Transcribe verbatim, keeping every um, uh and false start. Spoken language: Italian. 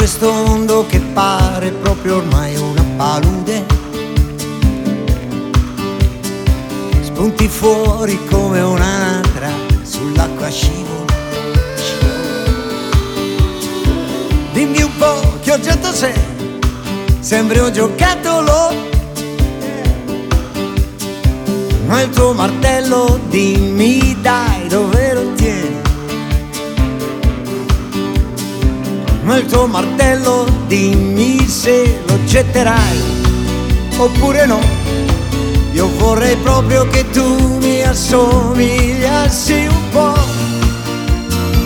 questo mondo che pare proprio ormai una palude. Spunti fuori come un'anatra sull'acqua scivolo. Dimmi un po' che oggetto sei, sembri un giocattolo. Ma il tuo martello, dimmi dai dove lo tieni. Ma il tuo martello, dimmi se lo getterai oppure no. Io vorrei proprio che tu mi assomigliassi un po'.